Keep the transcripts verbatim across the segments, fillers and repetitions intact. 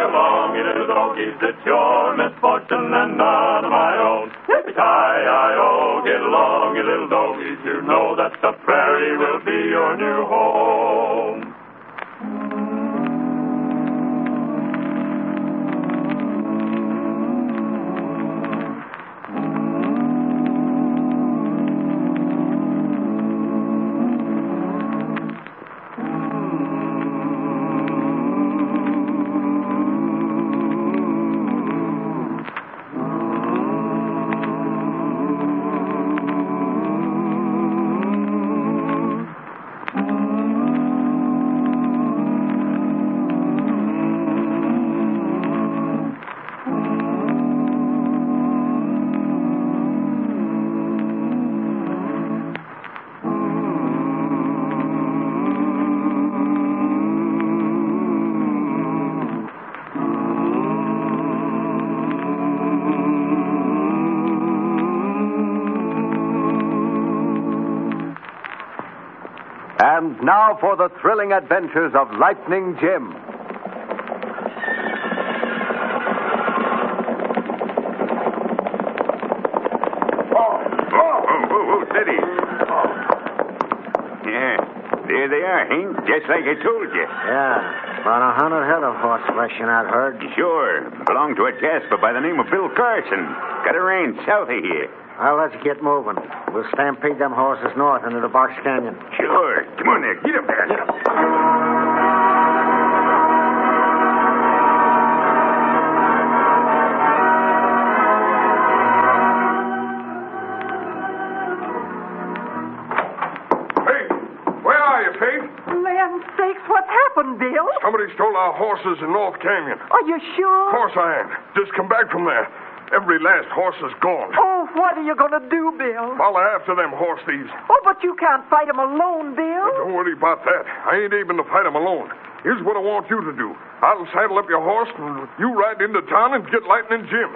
along, you little donkeys. It's your misfortune and none of my own. Yippee-ki-yi-o, get along, you little donkeys. You know that the prairie will be your new home. And now for the thrilling adventures of Lightning Jim. Oh, oh, oh, oh, oh, steady. Oh. Yeah, there they are, Hank, just like I told you. Yeah, about a hundred head of horse flesh in that herd. Sure, belonged to a Jasper by the name of Bill Carson. Got a range south of here. Well, let's get moving. We'll stampede them horses north into the Box Canyon. Sure. Come on there. Get up there. Get up. Hey, where are you, Pete? Land sakes, what's happened, Bill? Somebody stole our horses in North Canyon. Are you sure? Of course I am. Just come back from there. Every last horse is gone. Oh, what are you going to do, Bill? Follow after them horse thieves. Oh, but you can't fight them alone, Bill. But don't worry about that. I ain't able to fight them alone. Here's what I want you to do. I'll saddle up your horse, and you ride into town and get Lightning Jim.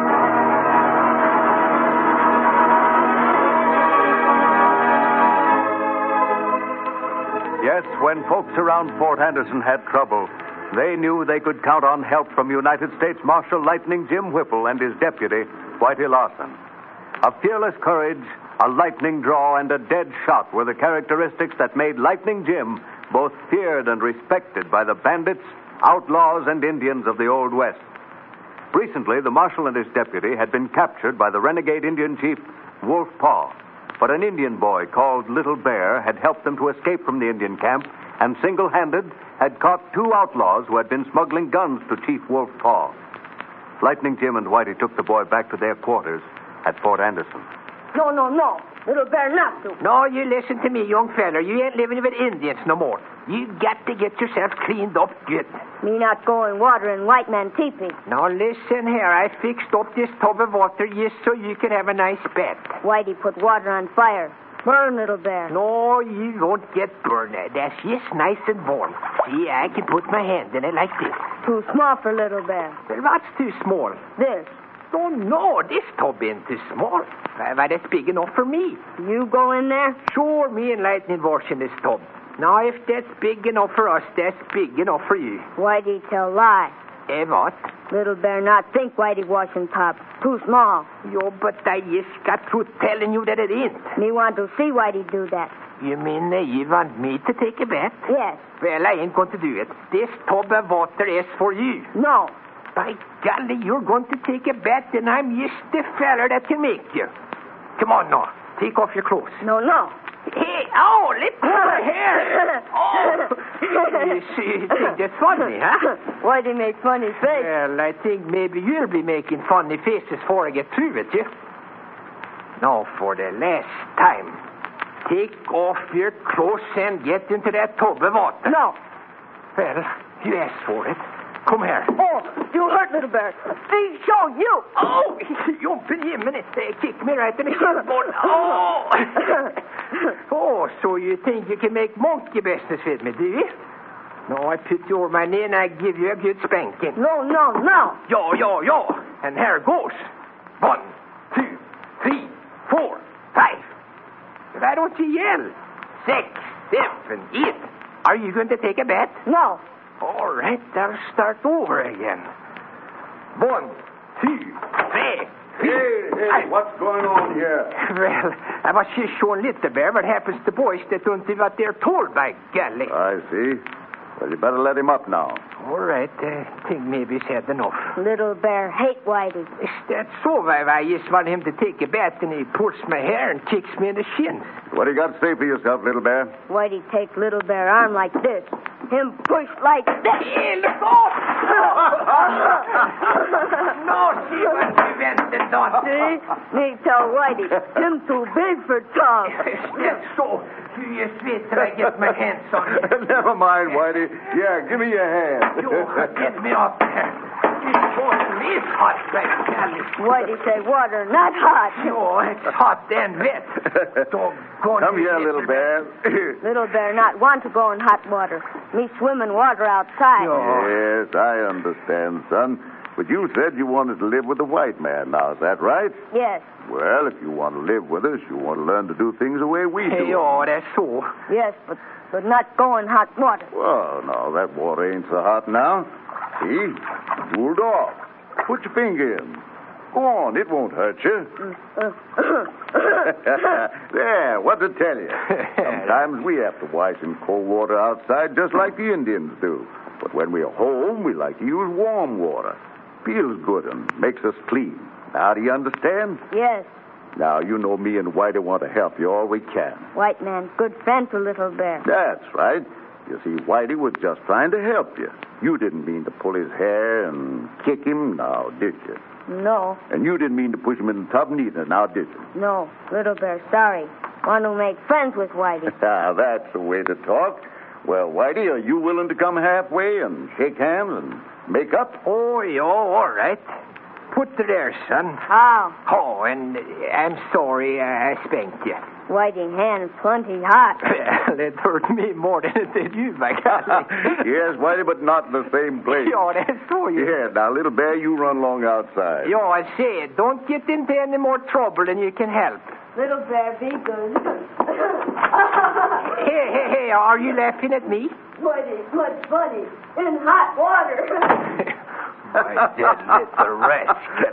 Yes, when folks around Fort Anderson had trouble, they knew they could count on help from United States Marshal Lightning Jim Whipple and his deputy, Whitey Larson. A fearless courage, a lightning draw, and a dead shot were the characteristics that made Lightning Jim both feared and respected by the bandits, outlaws, and Indians of the Old West. Recently, the marshal and his deputy had been captured by the renegade Indian chief, Wolf Paw. But an Indian boy called Little Bear had helped them to escape from the Indian camp and single-handed had caught two outlaws who had been smuggling guns to Chief Wolf Paw. Lightning Jim and Whitey took the boy back to their quarters at Fort Anderson. No, no, no. Little Bear not to. No, you listen to me, young feller. You ain't living with Indians no more. You got to get yourself cleaned up good. Me not going water in white man teepee. Now listen here. I fixed up this tub of water just so you can have a nice bath. Whitey put water on fire. Burn, Little Bear. No, you won't get burned. That's just nice and warm. See, I can put my hand in it like this. Too small for Little Bear. Well, what's too small? This. Oh, no, this tub ain't too small. Why, that's big enough for me. You go in there? Sure, me and Lightning wash in this tub. Now, if that's big enough for us, that's big enough for you. Whitey tell lie. Eh, what? Little Bear not think Whitey washing top. Too small. Yo, but I just got through telling you that it ain't. Me want to see Whitey do that. You mean uh, you want me to take a bath? Yes. Well, I ain't going to do it. This tub of water is for you. No. By golly, you're going to take a bath, and I'm just the feller that can make you. Come on now. Take off your clothes. No, no. Hey, oh, let go of my hair. Oh. You see, you think that's funny, huh? Whitey make funny face. Well, I think maybe you'll be making funny faces before I get through with you. Now, for the last time, take off your clothes and get into that tub of water. No. Well, you asked for it. Come here. Oh, you hurt, Little Bear. See, show you. Oh, you put him in it. Kick me right in the shin. Oh. Oh, so you think you can make monkey business with me, do you? No, I put you over my knee and I give you a good spanking. No, no, no. Yo, yo, yo. And here goes. One, two, three, four, five. Why don't you yell? Six, seven, eight. Are you going to take a bath? No. All right, I'll start over again. One, two, three. Hey, hey, what's going on here? Well, I was just showing Little Bear what happens to boys that don't do what they're told, by golly. I see. Well, you better let him up now. All right, I think maybe he's had enough. Little Bear hate Whitey. Is that so? I, I just want him to take a bath and he pulls my hair and kicks me in the shins. What do you got to say for yourself, Little Bear? Whitey take Little Bear arm like this. Him push like this. Hey, look off! No, she was prevented, don't See? Me tell Whitey, him too big for Tom. That's so. You just wait till I get my hands on you. Never mind, Whitey. Yeah, give me your hand. You get me off there. This water is hot, right, golly. Whitey say water, not hot. Oh, it's hot and wet. Doggone Come you, here, Little Bear. Little Bear not want to go in hot water. Me swim in water outside. Yes, I understand, son. But you said you wanted to live with the white man now, is that right? Yes. Well, if you want to live with us, you want to learn to do things the way we do. Hey, oh, that's so. Yes, but but not go in hot water. Well, no, that water ain't so hot now. See? Cooled off. Put your finger in. Go on, it won't hurt you. There, what to tell you. Sometimes we have to wash in cold water outside just like the Indians do. But when we're home, we like to use warm water. Feels good and makes us clean. Now, do you understand? Yes. Now, you know me and Whitey want to help you all we can. White man, good friend to Little Bear. That's right. You see, Whitey was just trying to help you. You didn't mean to pull his hair and kick him, now, did you? No. And you didn't mean to push him in the tub neither, now, did you? No. Little Bear, sorry. Want to make friends with Whitey. Ah, that's the way to talk. Well, Whitey, are you willing to come halfway and shake hands and make up? Oh, yeah, all right. Put it there, son. How? Oh, and uh, I'm sorry I spanked you. Whitey hands plenty hot. Well, it hurt me more than it did you, my golly. Yes, Whitey, but not in the same place. Yo, that's so you. Yeah, now, Little Bear, you run along outside. Yo, I say it. Don't get into any more trouble than you can help. Little Bear, be good. Hey, hey, hey, are you laughing at me? Whitey, good buddy, in hot water. My dead little rascal.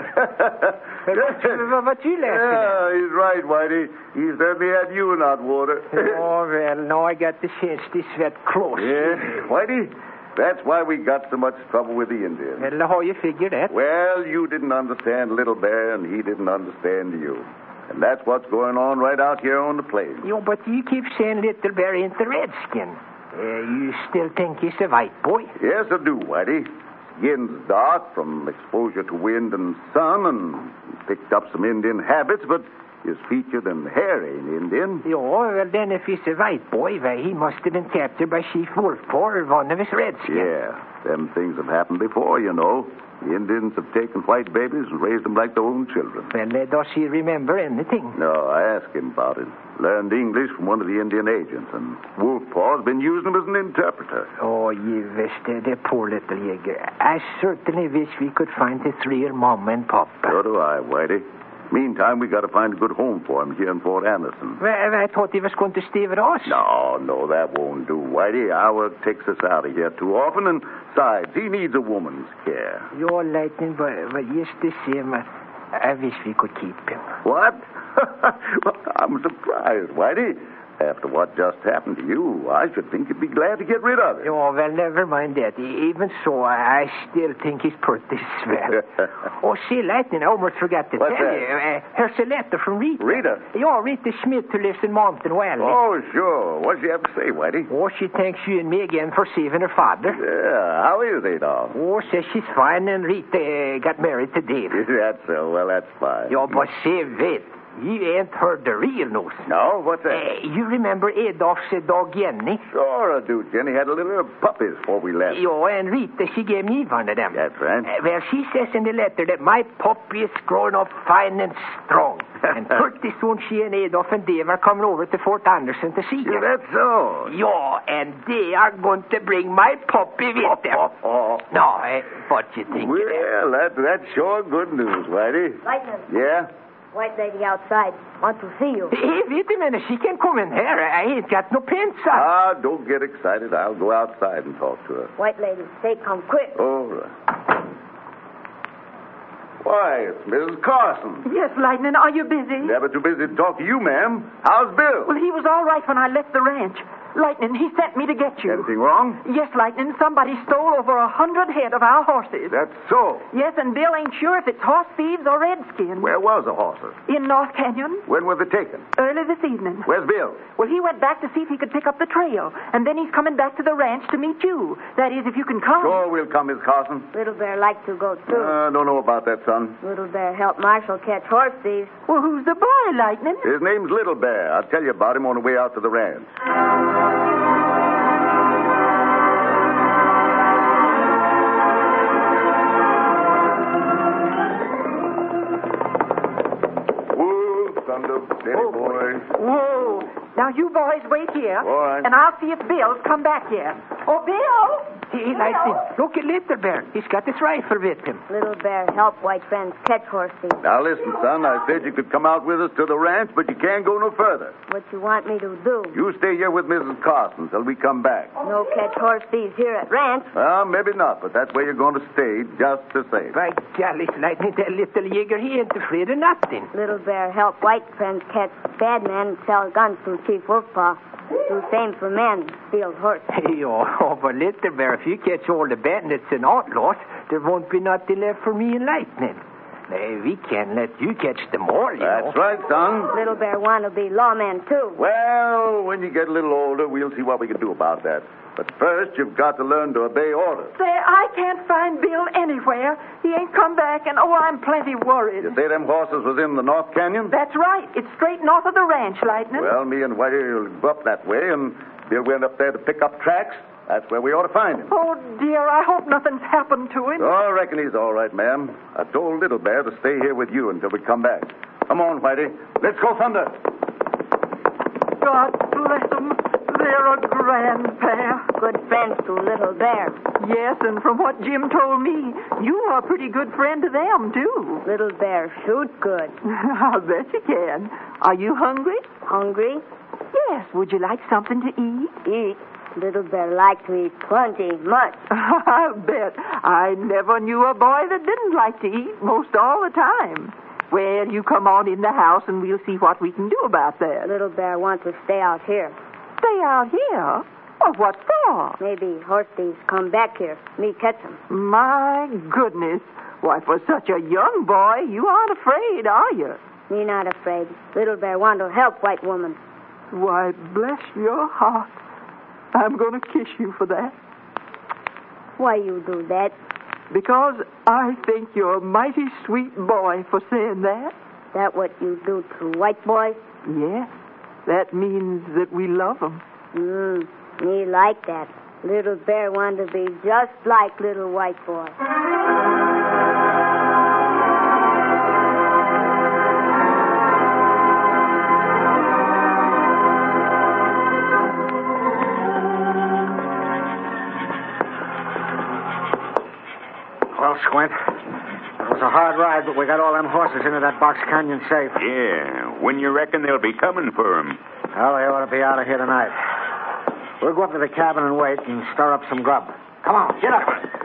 What you laughing Yeah, he's right, Whitey. He certainly had you in hot water. Oh, well, now I got the chance to sweat close. Yeah, Whitey, that's why we got so much trouble with the Indians. Well, how you figure that? Well, you didn't understand Little Bear, and he didn't understand you. And that's what's going on right out here on the plains. Yo, but you keep saying Little Bear ain't the redskin. Uh, you still think he's a white boy? Yes, I do, Whitey. Skin's dark from exposure to wind and sun, and he picked up some Indian habits, but his featured and hair ain't Indian. Yo, well, then if he's a white boy, well, he must have been captured by Chief Wolfpaw or one of his redskins. Yeah, them things have happened before, you know. The Indians have taken white babies and raised them like their own children. Well, uh, does he remember anything? No, I asked him about it. Learned English from one of the Indian agents, and Wolfpaw's been using him as an interpreter. Oh, you wish the, the poor little Jaeger. I certainly wish we could find his real mom and papa. So do I, Whitey. Meantime, we got to find a good home for him here in Fort Anderson. Well, I thought he was going to stay with us. No, no, that won't do, Whitey. Our work takes us out of here too often, and besides, he needs a woman's care. You're lightning, but, but just the same, I, I wish we could keep him. What? Well, I'm surprised, Whitey. After what just happened to you, I should think you'd be glad to get rid of it. Oh, well, never mind that. Even so, I, I still think he's pretty swell. Oh, see, Lightning, I almost forgot to What's tell that? you. Uh, here's a letter from Rita. Rita? Yeah, Rita Schmidt, who lives in Mountain Valley. Oh, sure. What'd she have to say, Whitey? Oh, she thanks you and me again for saving her father. Yeah, how is he now? Oh, says she's fine, and Rita uh, got married to David. That's so. Well, that's fine. Yeah, but say, wait. You ain't heard the real news. No? What's that? Uh, you remember Adolph's uh, dog, Jenny? Sure I do, Jenny. Had a little puppies before we left. Yeah, and Rita, she gave me one of them. That's right. Uh, well, she says in the letter that my puppy is growing up fine and strong. And pretty soon she and Adolph and Dave are coming over to Fort Anderson to see Yeah, her. that's so. Yeah, and they are going to bring my puppy with them. Oh, oh. No, eh, what you think of that? Well, that, that's sure good news, Whitey. Lightning. Yeah? White lady outside. Want to see you. Hey, wait a minute. She can come in here. I ain't got no pants on. Ah, don't get excited. I'll go outside and talk to her. White lady, say come quick. All right. Why, it's Missus Carson. Yes, Lightning, are you busy? Never too busy to talk to you, ma'am. How's Bill? Well, he was all right when I left the ranch. Lightning, he sent me to get you. Anything wrong? Yes, Lightning, somebody stole over a hundred head of our horses. That's so. Yes, and Bill ain't sure if it's horse thieves or redskins. Where was the horses? In North Canyon. When were they taken? Early this evening. Where's Bill? Well, he went back to see if he could pick up the trail, and then he's coming back to the ranch to meet you. That is, if you can come. Sure, we'll come, Miss Carson. Little Bear like to go, too. I uh, don't know about that, son. Little Bear help Marshal catch horse thieves. Well, who's the boy, Lightning? His name's Little Bear. I'll tell you about him on the way out to the ranch. Steady, oh, boy. Whoa. Now, you boys wait here. All right. And I'll see if Bill's come back here. Oh, Bill! He likes it. Look at Little Bear. He's got his rifle with him. Little Bear help white friends catch horse thieves. Now, listen, son. I said you could come out with us to the ranch, but you can't go no further. What you want me to do? You stay here with Missus Carson till we come back. No catch horse thieves here at ranch. Well, maybe not, but that's where you're going to stay, just the same. By golly, Lightning, that little Jaeger, he ain't afraid of nothing. Little Bear help white friends catch bad men and sell guns to Chief Wolfpaw. Do same for men, steal horse. Hey, oh, oh, but Little Bear, if you catch all the bandits and outlaws, there won't be nothing left for me and Lightning. Hey, we can't let you catch them all, you That's know. right, son. Little Bear want to be lawman, too. Well, when you get a little older, we'll see what we can do about that. But first, you've got to learn to obey orders. Say, I can't find Bill anywhere. He ain't come back, and oh, I'm plenty worried. You say them horses was in the North Canyon? That's right. It's straight north of the ranch, Lightning. Well, me and Whitey will go up that way, and Bill went up there to pick up tracks. That's where we ought to find him. Oh, dear, I hope nothing's happened to him. Oh, I reckon he's all right, ma'am. I told Little Bear to stay here with you until we come back. Come on, Whitey. Let's go thunder. God bless them. They're a grand pair. Good friends to Little Bear. Yes, and from what Jim told me, you are a pretty good friend to them, too. Little Bear shoot good. I'll bet you can. Are you hungry? Hungry? Yes. Would you like something to eat? Eat? Little Bear like to eat plenty, much. I'll bet. I never knew a boy that didn't like to eat most all the time. Well, you come on in the house and we'll see what we can do about that. Little Bear wants to stay out here. Stay out here? Well, what for? Maybe horse thieves come back here. Me catch them. My goodness. Why, for such a young boy, you aren't afraid, are you? Me not afraid. Little Bear want to help white woman. Why, bless your heart. I'm going to kiss you for that. Why you do that? Because I think you're a mighty sweet boy for saying that. That what you do to white boys? Yes. That means that we love them. Hmm. Me like that. Little Bear want to be just like little white boy. Well, Squint, it was a hard ride, but we got all them horses into that Box Canyon safe. Yeah. When you reckon they'll be coming for 'em? Well, they ought to be out of here tonight. We'll go up to the cabin and wait and stir up some grub. Come on, get up.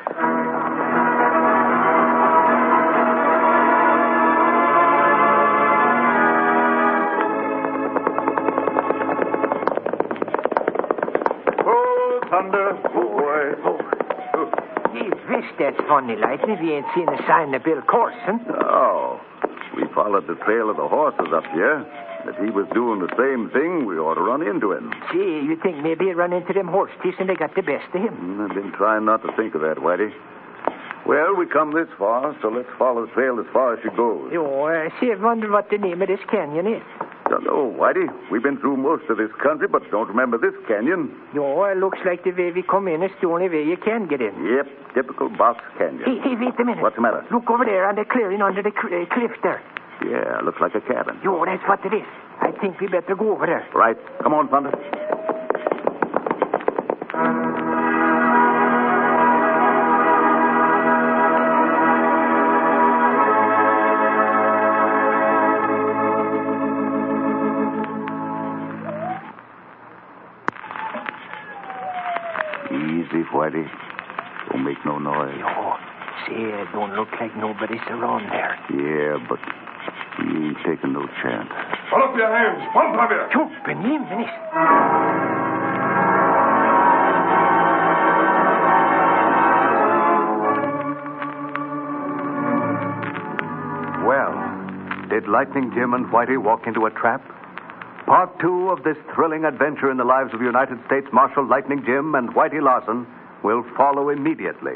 Oh, thunder. Oh, boy. Oh. Gee whiz, that's funny, Lightning. We ain't seen a sign of Bill Corson. Oh. We followed the trail of the horses up here. If he was doing the same thing, we ought to run into him. Gee, you think maybe he run into them horse thieves and they got the best of him? Mm, I've been trying not to think of that, Whitey. Well, we come this far, so let's follow the trail as far as she goes. Oh, I see. I wonder what the name of this canyon is. Don't know, Whitey. We've been through most of this country, but don't remember this canyon. No, it looks like the way we come in is the only way you can get in. Yep, typical Box Canyon. Hey, hey, wait a minute. What's the matter? Look over there on the clearing under the cl- uh, cliff there. Yeah, looks like a cabin. Yo, that's what it is. I think we better go over there. Right. Come on, Thunder. Don't make no noise. Yo, see, it don't look like nobody's around there. Yeah, but we ain't taking no chance. Put up your hands. One time here. Jumping in, minute. Well, did Lightning Jim and Whitey walk into a trap? Part two of this thrilling adventure in the lives of United States Marshal Lightning Jim and Whitey Larson will follow immediately.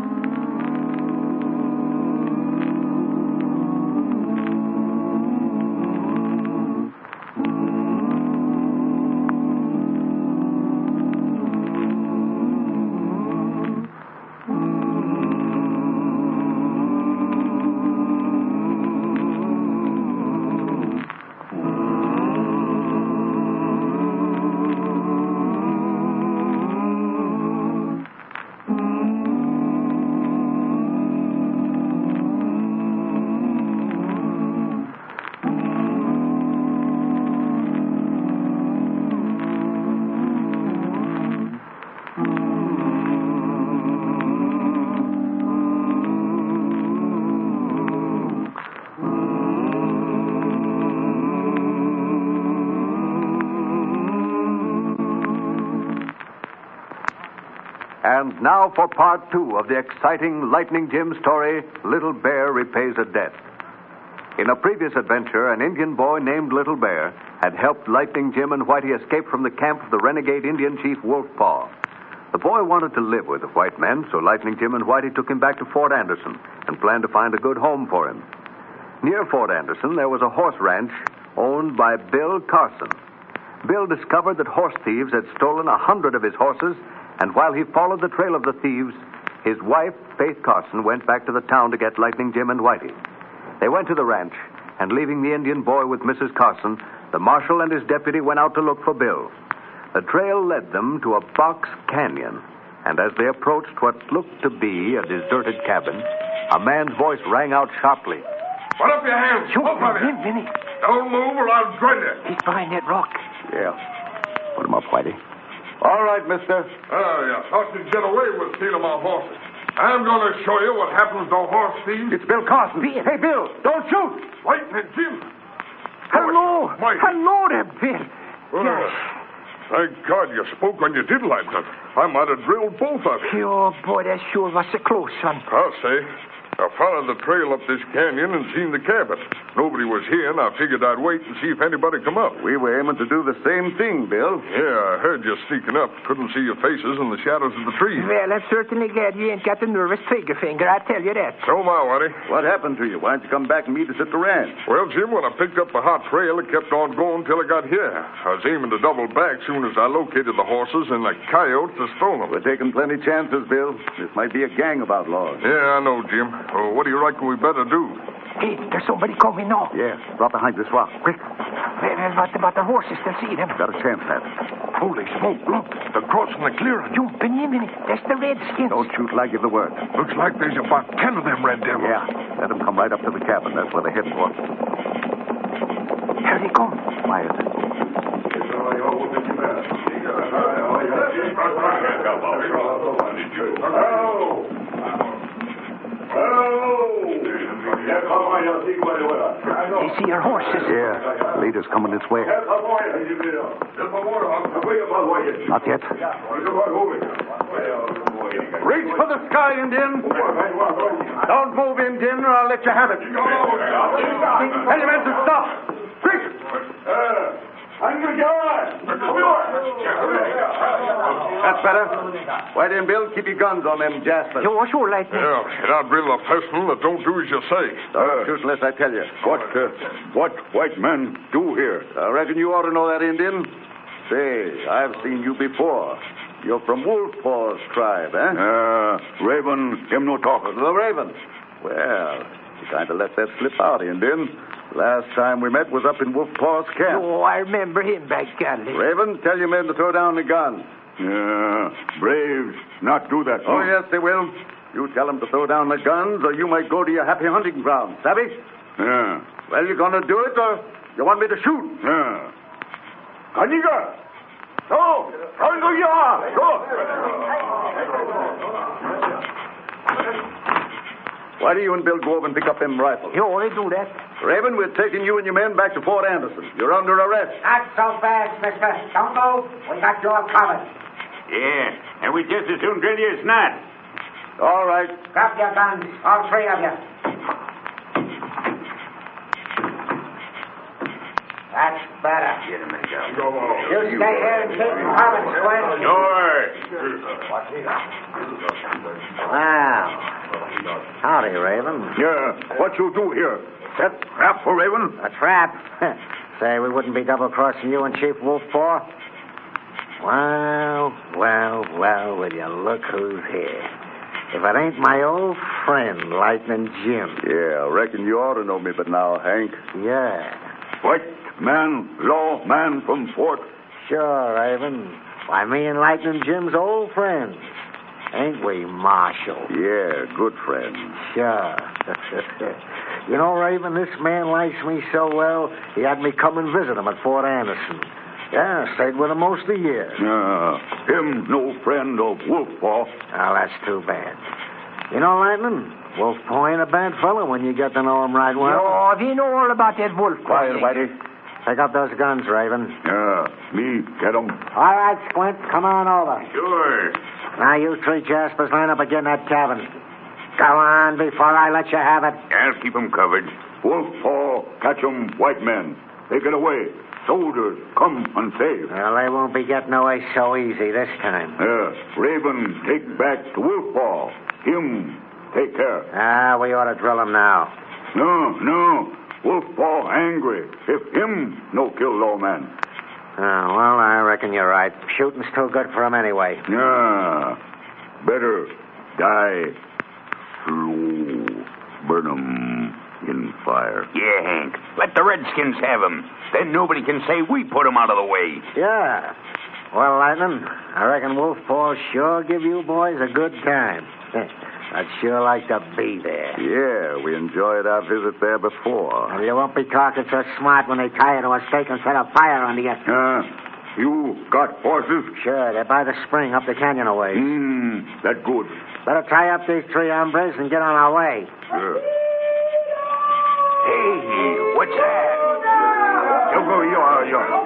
And now for part two of the exciting Lightning Jim story, Little Bear Repays a Debt. In a previous adventure, an Indian boy named Little Bear had helped Lightning Jim and Whitey escape from the camp of the renegade Indian chief Wolfpaw. The boy wanted to live with the white men, so Lightning Jim and Whitey took him back to Fort Anderson and planned to find a good home for him. Near Fort Anderson, there was a horse ranch owned by Bill Carson. Bill discovered that horse thieves had stolen a hundred of his horses, and while he followed the trail of the thieves, his wife, Faith Carson, went back to the town to get Lightning Jim and Whitey. They went to the ranch, and leaving the Indian boy with Missus Carson, the marshal and his deputy went out to look for Bill. The trail led them to a box canyon, and as they approached what looked to be a deserted cabin, a man's voice rang out sharply. Put up your hands. Shoot Both of you. him, Vinny. Don't move or I'll drill you. He's behind that rock. Yeah. Put him up, Whitey. All right, mister. Oh, yeah. Thought you'd get away with stealing my horses. I'm going to show you what happens to horse thieves. It's Bill Carson. Bill. Hey, Bill, don't shoot. Lightning Jim. Hello. Mike. Hello there, Bill. Uh, Yes. Thank God you spoke when you did, Lightning. I might have drilled both of you. Oh, boy, that sure was a close one. I'll say. I followed the trail up this canyon and seen the cabin. Nobody was here, and I figured I'd wait and see if anybody come up. We were aiming to do the same thing, Bill. Yeah, I heard you sneaking up. Couldn't see your faces in the shadows of the trees. Well, I'm certainly glad you ain't got the nervous trigger finger, I tell you that. So am I, Whitey. What happened to you? Why don't you come back and meet us at the ranch? Well, Jim, when I picked up the hot trail, it kept on going till I got here. I was aiming to double back soon as I located the horses, and the coyotes have stolen them. We're taking plenty chances, Bill. This might be a gang of outlaws. Yeah, I know, Jim. Oh, what do you reckon we better do? Hey, there's somebody coming now. Yeah, drop behind this rock. Quick. Well, what about the horses? They'll see them. Got a chance at it. Holy smoke, look. They're crossing the clearing. Jumping in, minute. That's the Redskins. Don't shoot till I give the word. Looks like there's about ten of them red devils. Yeah, let them come right up to the cabin. That's where they're heading for. Here they come. Quiet. They see our horses. Yeah, leader's coming this way. Not yet. Reach for the sky, Indian. Don't move, Indian, or I'll let you have it. Tell your men to stop. Quick! That's better. Whitey and Bill, keep your guns on them jaspers. Yo, sure, Lightning. Yeah, and I'll drill a person that don't do as you say. Don't shoot unless I tell you. What, uh, what white men do here? I reckon you ought to know that, Indian. Say, I've seen you before. You're from Wolfpaw's tribe, eh? Uh, Raven, him no talker. The Raven. Well, you kind of let that slip out, Indian. Last time we met was up in Wolfpaw's camp. Oh, I remember him, by golly. Raven, tell your men to throw down the guns. Yeah, braves not do that. Oh, yes, they will. You tell them to throw down the guns, or you might go to your happy hunting ground. Savvy? Yeah. Well, you going to do it, or you want me to shoot? Yeah. Aniga! Go! Go! Go! Why do you and Bill go over and pick up them rifles? You already do that. Raven, we're taking you and your men back to Fort Anderson. You're under arrest. Not so fast, mister. Don't move. We got you all covered. Yeah, and we just as soon drill you as not. All right. Drop your guns, all three of you. That's better. Get him and go. You stay here and keep them covered, Squint. Sure. Wow. Howdy, Raven. Yeah, what you do here? That trap for Raven? A trap? Say, we wouldn't be double-crossing you and Chief Wolfpaw? Well, well, well, will you look who's here. If it ain't my old friend, Lightning Jim. Yeah, I reckon you ought to know me, but now, Hank. Yeah. White man, law man from Fort. Sure, Raven. Why, me and Lightning Jim's old friends. Ain't we, Marshal? Yeah, good friend. Sure. You know, Raven, this man likes me so well, he had me come and visit him at Fort Anderson. Yeah, stayed with him most of the year. Uh, him no friend of Wolfpaw. Oh, that's too bad. You know, Lightning, Wolfpaw ain't a bad fellow when you get to know him right well. Oh, we know all about that wolf. Quiet, Whitey. Pick up those guns, Raven. Yeah, me get 'em. All right, Squint, come on over. Sure. Now, you three Jaspers, line up again in that cabin. Go on before I let you have it. I'll keep 'em covered. Wolfpaw, catch 'em, white men. Take it away. Soldiers, come and save. Well, they won't be getting away so easy this time. Yeah, Raven, take back to Wolfpaw. Him, take care. Ah, we ought to drill him now. No, no. Wolfpaw angry. If him no kill lawman. Oh, well, I reckon you're right. Shooting's too good for him anyway. Yeah, better die slow. Burn 'em in fire. Yeah, Hank. Let the Redskins have 'em. Then nobody can say we put 'em out of the way. Yeah. Well, Lightning, I reckon Wolfpaw sure give you boys a good time. I'd sure like to be there. Yeah, we enjoyed our visit there before. And you won't be talking so smart when they tie you to a stake and set a fire under you. Uh, you got horses? Sure, they're by the spring up the canyon a ways. Hmm, that good. Better tie up these three hombres and get on our way. Sure. Hey, what's that? You go, you are, you are.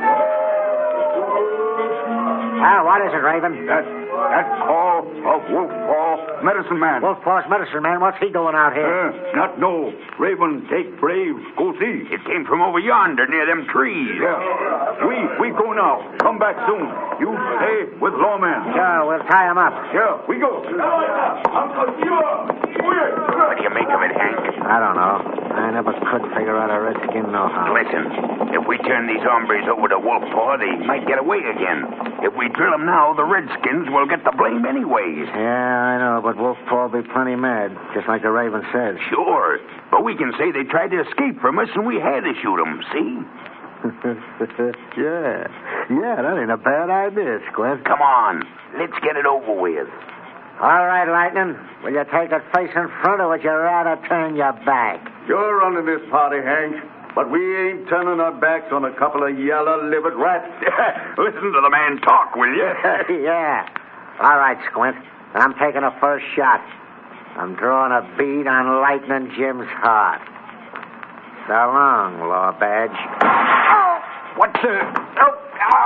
Ah, what is it, Raven? That, that call of Wolfpaw, medicine man. Wolfpaw's medicine man, what's he doing out here? Uh, not know. Raven, take Brave, go see. It came from over yonder near them trees. Yeah. We, we go now. Come back soon. You stay with lawman. Sure, we'll tie him up. Yeah, we go. Uncle, you What do you make of it, Hank? I don't know. I never could figure out a redskin know-how. Listen, if we turn these hombres over to Wolfpaw, they might get away again. If we drill them now, the Redskins will get the blame anyways. Yeah, I know, but Wolfpaw will be plenty mad, just like the Raven said. Sure, but we can say they tried to escape from us and we had to shoot them, see? yeah. Yeah, that ain't a bad idea, Squint. Come on, let's get it over with. All right, Lightning. Will you take it face in front, or would you rather turn your back? You're running this party, Hank, but we ain't turning our backs on a couple of yellow-livered rats. Listen to the man talk, will you? Yeah. All right, Squint. I'm taking a first shot. I'm drawing a bead on Lightning Jim's heart. So long, Law Badge. Oh, what's the... Oh,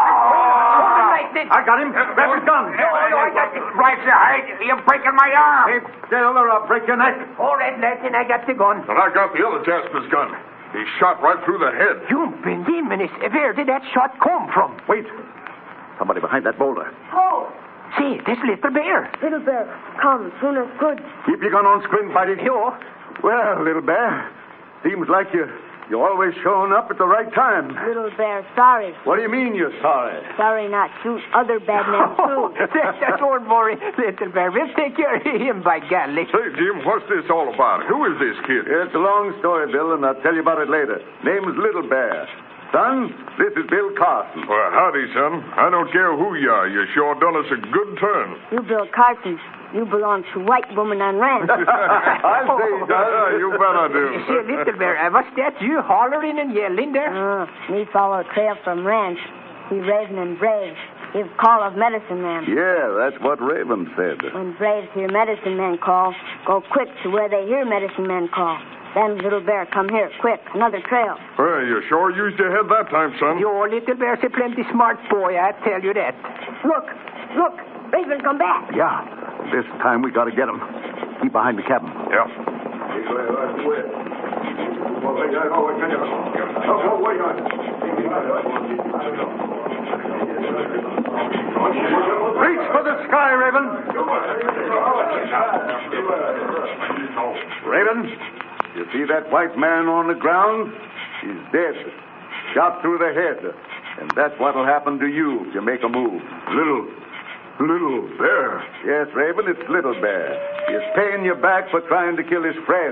I got him. Grab his gun. Right, sir. You're breaking my arm. Keep still or I'll break your neck. All right, Latin, I got the gun. And I got the other Jasper's gun. He shot right through the head. You benimmines, where did that shot come from? Wait. Somebody behind that boulder. Oh, See, this little bear. Little Bear, come, soon as good. Keep your gun on screen, Whitey. You? Well, little bear, seems like you, you're always showing up at the right time. Little Bear, sorry. What do you mean you're sorry? Sorry not shoot other bad men, too. Don't worry, little bear. We'll take care of him, by golly. Say, Jim, what's this all about? Who is this kid? It's a long story, Bill, and I'll tell you about it later. Name's Little Bear. Son, this is Bill Carson. Well, howdy, son. I don't care who you are. You sure done us a good turn. You, Bill Carson, you belong to White Woman on Ranch. I'll say he does. You bet I do. See, little bear, uh, what's that you hollering and yelling there? Uh, me follow a trail from Ranch. see Raven and Brave give call of medicine men. Yeah, that's what Raven said. When Braves hear medicine men call, go quick to where they hear medicine men call. Then Little Bear come here, quick, another trail. Well, you sure used your head that time, son. Your Little Bear's a plenty smart boy, I tell you that. Look, look, Raven come back. Yeah, this time we got to get him. Keep behind the cabin. Yeah. Reach for the sky, Raven. Raven, you see that white man on the ground? He's dead. Shot through the head. And that's what'll happen to you if you make a move. Little, little Bear. Yes, Raven, it's Little Bear. He's paying you back for trying to kill his friend.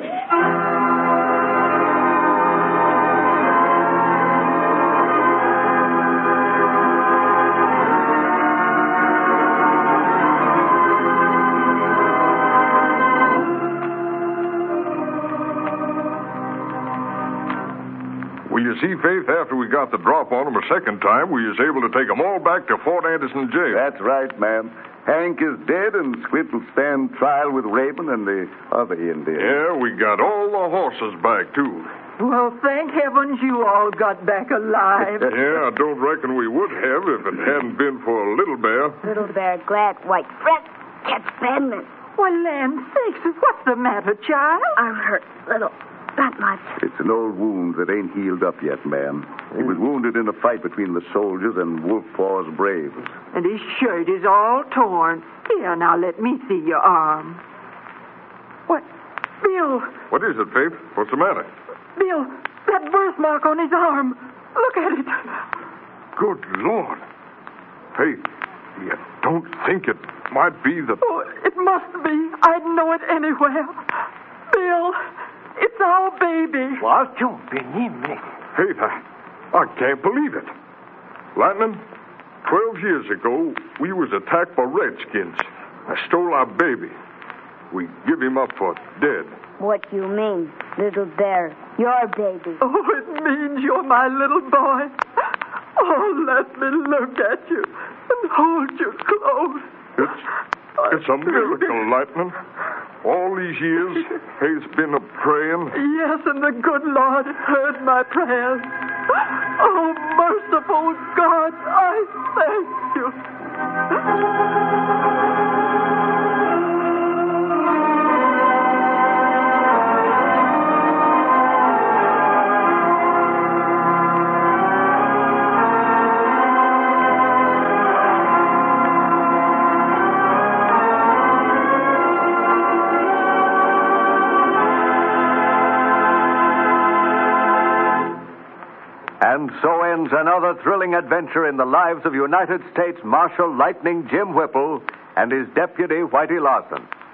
Well, you see, Faith, after we got the drop on them a second time, we was able to take them all back to Fort Anderson jail. That's right, ma'am. Hank is dead, and Squint will stand trial with Raven and the other Indians. Yeah, we got all the horses back, too. Well, thank heavens you all got back alive. Yeah, I don't reckon we would have if it hadn't been for Little Bear. Little Bear glad white friend catch Badman. Well, land sakes, what's the matter, child? I'm hurt, little. Not much. It's an old wound that ain't healed up yet, ma'am. He was wounded in a fight between the soldiers and Wolfpaw's braves. And his shirt is all torn. Here, now, let me see your arm. What? Bill! What is it, Faith? What's the matter? Bill, that birthmark on his arm. Look at it. Good Lord. Faith, you don't think it might be the... Oh, it must be. I'd know it anywhere. Bill, it's our baby. What you been Faith, I, I can't believe it. Lightning, twelve years ago, we was attacked by redskins. I stole our baby. We give him up for dead. What you mean, Little Bear? Your baby. Oh, it means you're my little boy. Oh, let me look at you and hold you close. It's, it's a miracle, Lightning. All these years, he's been a praying. Yes, and the good Lord heard my prayers. Oh, merciful God, I thank you. And so ends another thrilling adventure in the lives of United States Marshal Lightning Jim Whipple and his deputy, Whitey Larson.